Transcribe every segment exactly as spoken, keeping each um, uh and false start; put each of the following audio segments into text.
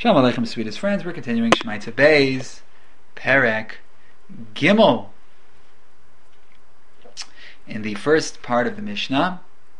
Shalom Aleichem, sweetest friends. We're continuing Shemaitza Beis, Perek Gimel. In the first part of the Mishnah,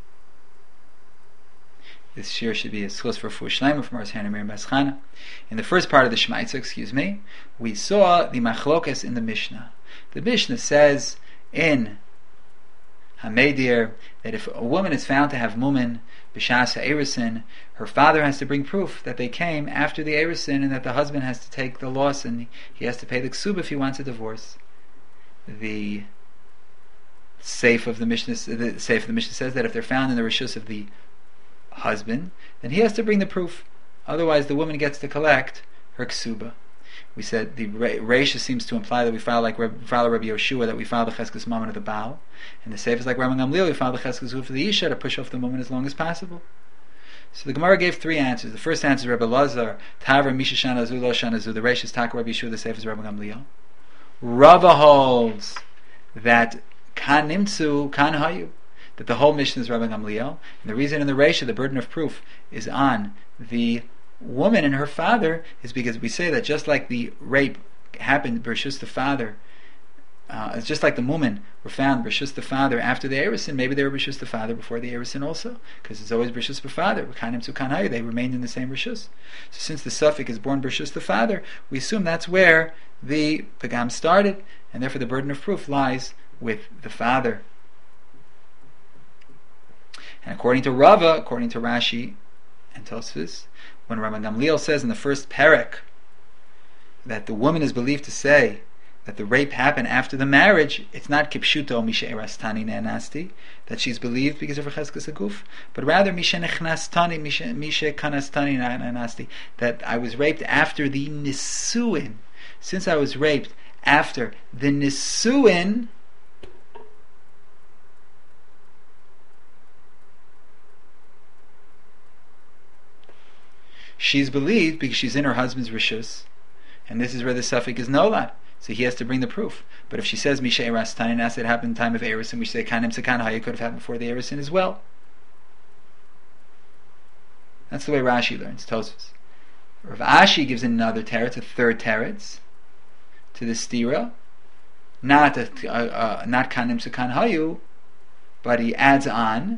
this shir should be a schus for Fu Shleima from Ars Hanamir Baschana. In the first part of the Shemaitza, excuse me, we saw the machlokas in the Mishnah. The Mishnah says in Hamedir that if a woman is found to have mumin b'shas ha'erisin, her father has to bring proof that they came after the erisin, and that the husband has to take the loss and he has to pay the ksub if he wants a divorce. The Seif of the Mishnah, the Seif of the Mishnah says that if they're found in the rishus of the husband, then he has to bring the proof. Otherwise, the woman gets to collect her ksuba. We said the Reisha seems to imply that we file like we file Rabbi Yoshua, that we file the cheskes mammon of the Baal, and the Seif is like Rabbi Gamliel, we file the cheskes of the Isha to push off the woman as long as possible. So the Gemara gave three answers. The first answer is Rabbi Lazar, Tavra Misha Shanazu Lo Shanazu. The Reisha is Taka Rabbi Yeshua, the Seif is Rabbi Gamliel. Rava holds that Kan Nimtzu Kan Hayu, that the whole mission is Rabbi Gamliel, and the reason in the Reisha the burden of proof is on the woman and her father is because we say that just like the rape happened b'rishus the father, uh, it's just like the mumin were found b'rishus the father after the erisin, maybe they were b'rishus the father before the erisin also, because it's always b'rishus the father. They remained in the same rishus. So since the suffix is born b'rishus the father, we assume that's where the pagam started, and therefore the burden of proof lies with the father. And according to Rava, according to Rashi and Tosfos, when Rabbi Gamliel says in the first perek that the woman is believed to say that the rape happened after the marriage, it's not kipshuto mishe erastani ne'anasti, that she's believed because of her cheskes aguf, but rather mishe nechnastani mishe kanastani ne'anasti, that I was raped after the nisuin. Since I was raped after the nisuin, she's believed because she's in her husband's rishus, and this is where the suffix is nolad. So he has to bring the proof. But if she says Misha Erastani Nas, it happened in the time of Erisin, we say Kanim Sakan it could have happened before the Erisin as well. That's the way Rashi learns, Tosfos. Rav Ashi gives another teretz, a third teretz, to the stira, not a, uh, uh, not Kanim Sakan Hayu, but he adds on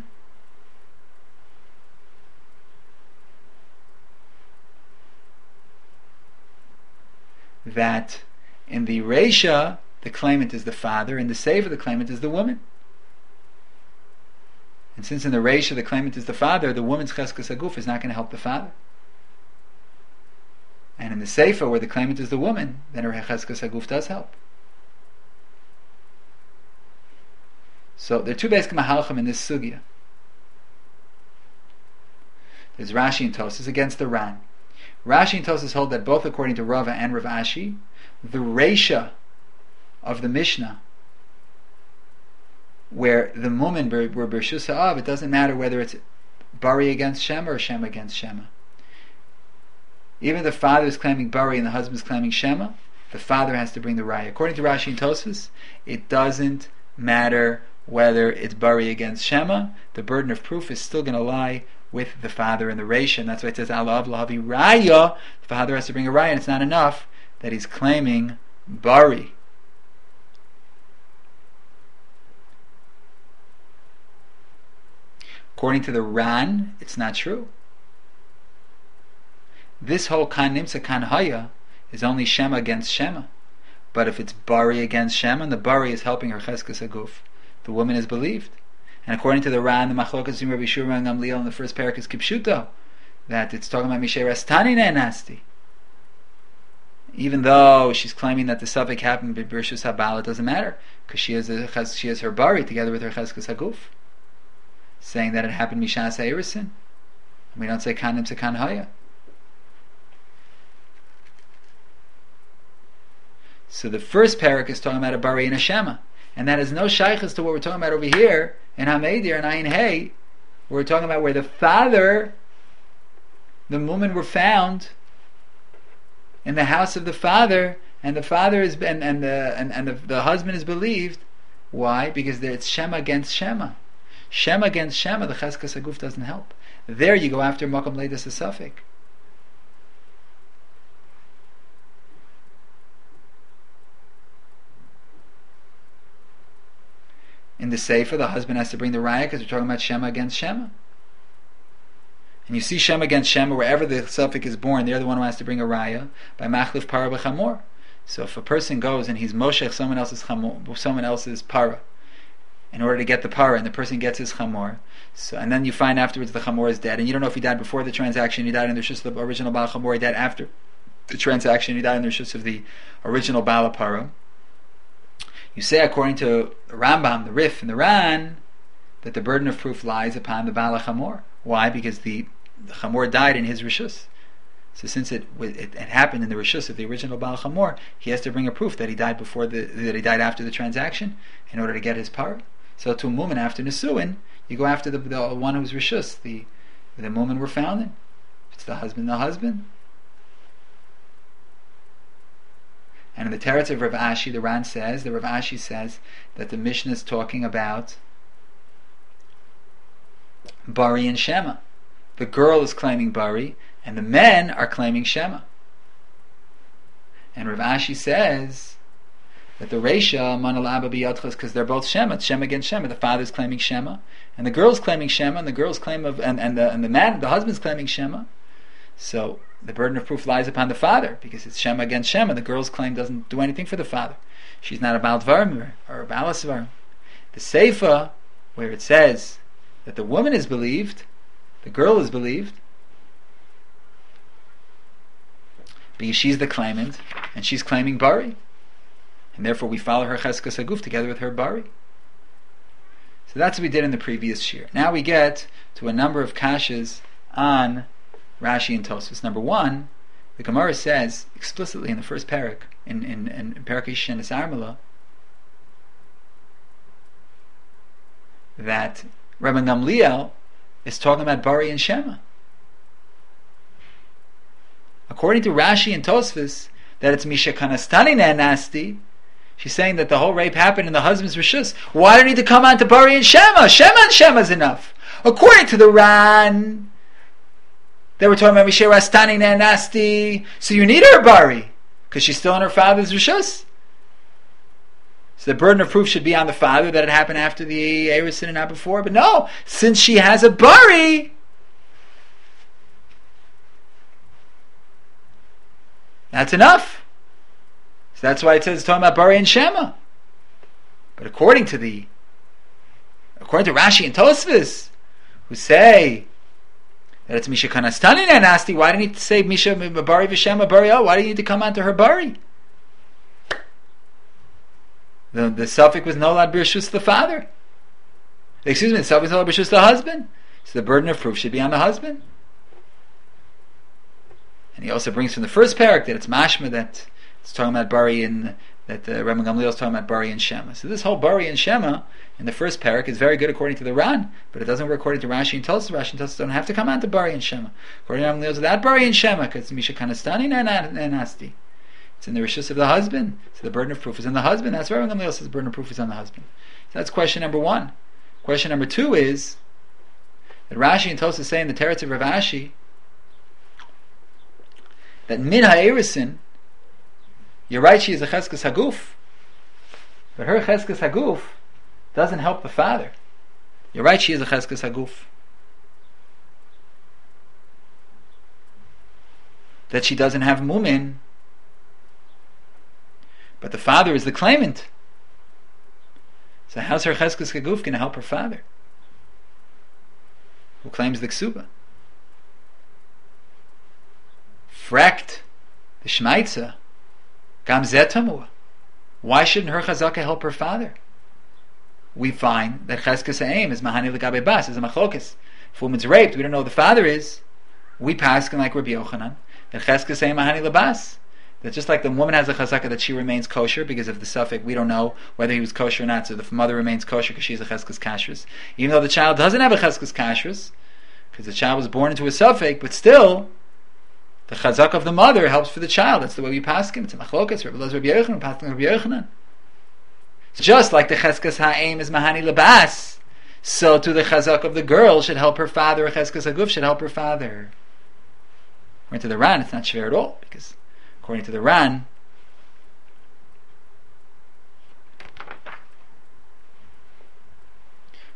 that in the Reisha, the claimant is the father, and the Sefer, the claimant is the woman. And since in the Reisha, the claimant is the father, the woman's cheskes aguf is not going to help the father. And in the Sefer, where the claimant is the woman, then her cheskes aguf does help. So there are two basic mahalchim in this sugya. There's Rashi and Tosfos against the Ran. Rashi and Tosfos hold that both according to Rava and Rav Ashi, the Reisha of the Mishnah, where the mumin were b'rishus ha'av, it doesn't matter whether it's Bari against Shema or Shema against Shema. Even if the father is claiming Bari and the husband is claiming Shema, the father has to bring the raya. According to Rashi and Tosfos, it doesn't matter whether it's Bari against Shema, the burden of proof is still going to lie with the father and the Reisha, and that's why it says Alav Lahavi Raya. The father has to bring a raya, and it's not enough that he's claiming Bari. According to the Ran, it's not true. This whole Kan Nimsa Kan Haya is only Shema against Shema. But if it's Bari against Shema, and the Bari is helping her cheskes aguf, the woman is believed. And according to the Ran, the Machlokas in Rabbi Yeshua and Gamliel in the first parak is Kipshuto, that it's talking about Mishay Rastani Ne'anasti. Even though she's claiming that the suffix happened with Birshus Habal, it doesn't matter, because she has a, she has her Bari together with her Cheskes Haguf, saying that it happened Mishas Ha'erisin. And we don't say Kanim Sekan Haya. So the first parak is talking about a Bari and a Shema, and that is no shaykhs to what we're talking about over here in Hamedir and Ayin Hey. We're talking about where the father, the woman were found in the house of the father, and the father is and, and the and, and the, the husband is believed. Why? Because it's Shema against Shema. Shema against Shema, the Cheskes Haguf doesn't help. There you go after Makom Leidas Asafik. in the Sefer, the husband has to bring the raya because we're talking about Shema against Shema. And you see Shema against Shema, wherever the suffix is born, they're the one who has to bring a raya by Machlif Para B'Chamor. So if a person goes and he's moshech someone else's chamor, someone else's para, in order to get the para, and the person gets his chamor, so and then you find afterwards the chamor is dead, and you don't know if he died before the transaction, he died in the rishus of the original Baal Chamor, he died after the transaction, he died in the rishus of the original Baal Para. You say, according to the Rambam, the Rif, and the Ran, that the burden of proof lies upon the Baal Chamor. Why? Because the, the chamor died in his rishus. So since it, it it happened in the rishus of the original Baal Chamor, he has to bring a proof that he died before the that he died after the transaction in order to get his par. So to a mu'min after Nesuin, you go after the, the one who's rishus, the the mu'min we're found in. If it's the husband, the husband. And in the Teretz of Rav Ashi, the Ran says, the Rav Ashi says that the Mishnah is talking about Bari and Shema. The girl is claiming Bari, and the men are claiming Shema. And Rav Ashi says that the Reisha Manal Abba B'Yadchas, because they're both Shema, it's Shema against Shema. The father's claiming Shema, and the girl's claiming Shema, and the girl's claim of and, and the and the man, the husband's claiming Shema. So the burden of proof lies upon the father, because it's Shema against Shema. The girl's claim doesn't do anything for the father. She's not a Baal Dvarim or a Baal Asvarim. The Seifa, where it says that the woman is believed, the girl is believed, because she's the claimant, and she's claiming Bari. And therefore we follow her Cheskas Haguf together with her Bari. So that's what we did in the previous shir. Now we get to a number of kashas on Rashi and Tosfos. Number one, the Gemara says explicitly in the first parak, in, in, in Parak Yishen Armala, that Rabbi Gamliel is talking about Bari and Shema. According to Rashi and Tosfos, that it's Misha Kanastani Nasti, she's saying that the whole rape happened in the husband's rishus. Why do you need to come on to Bari and Shema? Shema and Shema is enough. According to the Ran, they were talking about Misha Kanastani Nasti, so you need her Bari, because she's still in her father's rishus. So the burden of proof should be on the father that it happened after the Erusin and not before. But no, since she has a Bari, that's enough. So that's why it says it's talking about Bari and Shema. But according to the according to Rashi and Tosfos, who say that it's Misha Kanastani Nasti, why do you need to say Misha Bari V'Shema Bari? Oh, why do you need to come onto her Bari? The, the suffix was Nolad B'Rishus the father. Excuse me, the suffix was Nolad B'Rishus the husband. So the burden of proof should be on the husband. And he also brings from the first parak that it's mashma that it's talking about Bari and that uh, Rabbi Gamliel is talking about Bari and Shema. So this whole Bari and Shema in the first parak is very good according to the Ran, but it doesn't work according to Rashi and Tosfos. Rashi and Tosfos don't have to come on to Bari and Shema. According to Rabbi Gamliel, it's without Bari and Shema because it's Misha Kanastani and Nasti. It's in the rishus of the husband. So the burden of proof is on the husband. That's why Rabbi Gamliel says the burden of proof is on the husband. So that's question number one. Question number two is that Rashi and Tosfos say in the Teretz of Rav Ashi that min ha'erisin, you're right, she is a cheskas haguf, but her cheskas haguf doesn't help the father. You're right, she is a cheskas haguf. That she doesn't have mumin, but the father is the claimant. So how's her cheskas haguf going to help her father, who claims the ksuba? Frekt, the Shmaitza, Gam Zetamua. Why shouldn't her chazaka help her father? We find that Cheskas Ha'im is Mahani L'Gabe Bas, is a machlokas. If a woman's raped, we don't know who the father is. We pass like Rabbi Yochanan, that Cheskas Ha'im Mahani L'Bas. That just like the woman has a chazaka that she remains kosher because of the suffix, we don't know whether he was kosher or not, so the mother remains kosher because she's a Cheskas Kashrus. Even though the child doesn't have a Cheskas Kashrus, because the child was born into a suffix, but still, the chazak of the mother helps for the child. That's the way we paskin. It's a machlokas. Rabbi Elazar, Rabbi Yochanan, paskin Rabbi Yochanan. It's just like the cheskas ha'im is mahani lebas, so to the chazak of the girl should help her father. A cheskas haguf should help her father. According to the Ran, it's not shver at all, because according to the Ran,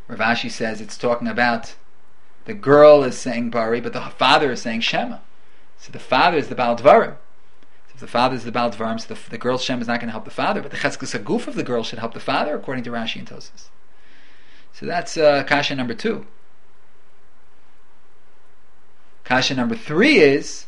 Rav Ashi says it's talking about the girl is saying Bari, but the father is saying Shema. So the father is the Baal Dvarim. So if the father is the Baal Dvarim, so the, the girl's Shema is not going to help the father, but the Cheskes Haguf of the girl should help the father, according to Rashi and Tosfos. So that's uh, kasha number two. Kasha number three is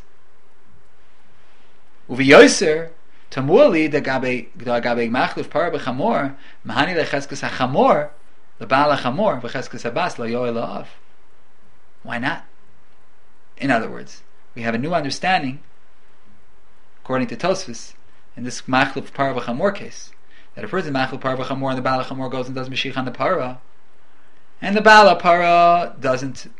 Uvi Yoser Tamuli da gabe da gabe machluf para b'chamor mahani lecheskes hachamor lebal hachamor v'cheskes habas lo yoel la'av. Why not? In other words, we have a new understanding, according to Tosfos, in this machluf para b'chamor case, that a person machluf para b'chamor and the bal hachamor goes and does meshich on the para, and the bal para doesn't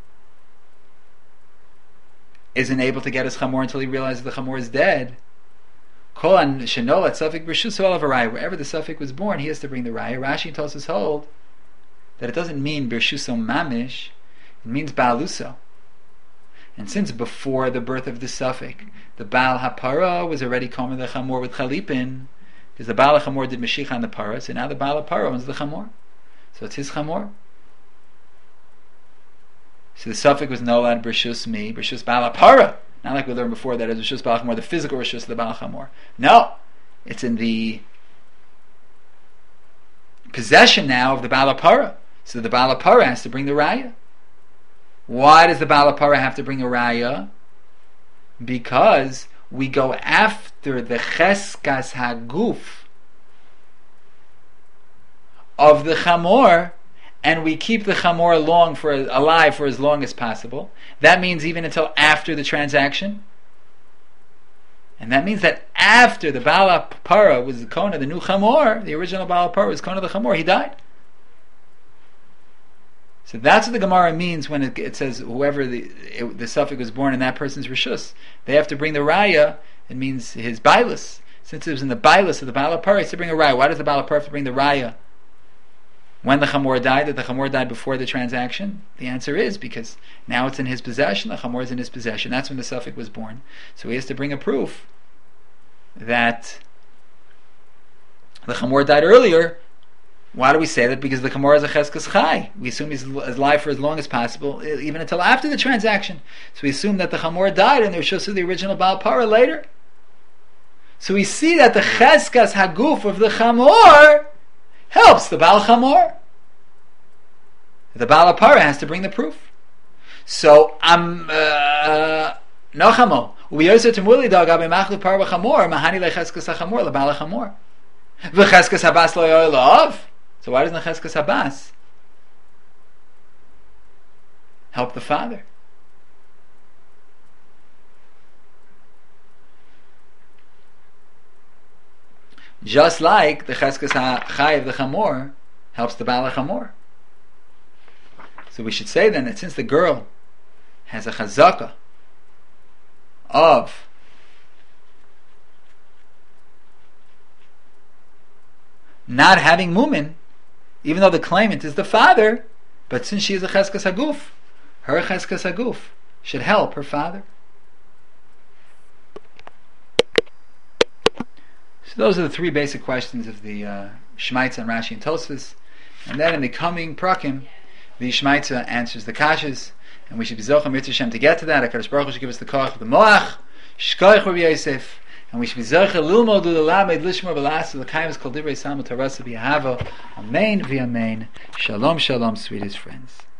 isn't able to get his chamor until he realizes the chamor is dead. Wherever the suffix was born, he has to bring the raya. Rashi and Tosfos hold that it doesn't mean birshuso mamish, it means baaluso. And since before the birth of the suffix, the baal hapara was already common the chamor with chalipin, because the baal chamor did meshich on the para, so now the baal hapara owns the chamor, so it's his chamor. So the suffix was no lad b'rshus mi, b'rshus baal hapara. Not like we learned before that it's b'rshus baal chamor, the physical b'rshus of the baal chamor. No, it's in the possession now of the baal hapara. So the baal hapara has to bring the raya. Why does the baal hapara have to bring a raya? Because we go after the cheskas haguf of the chamor, and we keep the chamor long for alive for as long as possible. That means even until after the transaction. And that means that after the Baal Hapara was the Kona, the new chamor, the original Baal Hapara was Kona the chamor, he died. So that's what the Gemara means when it, it says whoever the it, the suffix was born in that person's rishus, they have to bring the raya. It means his bailus. Since it was in the bailus of the Baal Hapara, he has to bring a raya. Why does the Baal Hapara have to bring the raya when the chamor died? That the chamor died before the transaction? The answer is because now it's in his possession. The chamor is in his possession. That's when the suffix was born. So he has to bring a proof that the chamor died earlier. Why do we say that? Because the chamor is a cheskes chai. We assume he's alive for as long as possible, even until after the transaction. So we assume that the chamor died and there shows the original Baal Para later. So we see that the cheskas haguf of the chamor helps the Baal chamor. The Baal Para has to bring the proof. So am no chamo. We also temuli dagabe machlu par chamor mahani lecheskas chamor the Baal chamor. V'cheskas habas lo yoelav. So why doesn't the cheskas habas help the father? Just like the cheskas chai of the chamor helps the Baal chamor. So we should say then that since the girl has a chazaka of not having mumin, even though the claimant is the father, but since she is a cheskas haguf, her cheskas haguf should help her father. So those are the three basic questions of the uh, Shmaitza and Rashi and Tosfos. And then in the coming prakim, the Shmaitza answers the kashas, and we should be zochah mitzvah Hashem to get to that. HaKadosh Baruch Hu should give us the koach of the moach, shkoich Rabbi Yosef, and we should be zochah lilmod l'lamed lishmor v'lasu l'kayim kol divrei samu tarasa b'yahava. Amen v'amen. Shalom, shalom, sweetest friends.